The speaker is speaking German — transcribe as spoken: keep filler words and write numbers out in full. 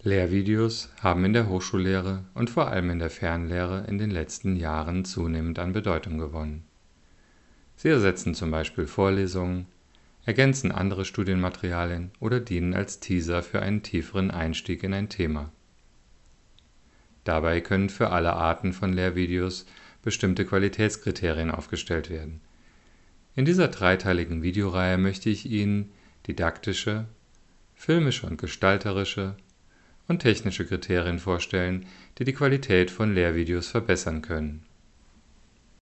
Lehrvideos haben in der Hochschullehre und vor allem in der Fernlehre in den letzten Jahren zunehmend an Bedeutung gewonnen. Sie ersetzen zum Beispiel Vorlesungen, ergänzen andere Studienmaterialien oder dienen als Teaser für einen tieferen Einstieg in ein Thema. Dabei können für alle Arten von Lehrvideos bestimmte Qualitätskriterien aufgestellt werden. In dieser dreiteiligen Videoreihe möchte ich Ihnen didaktische, filmische und gestalterische und technische Kriterien vorstellen, die die Qualität von Lehrvideos verbessern können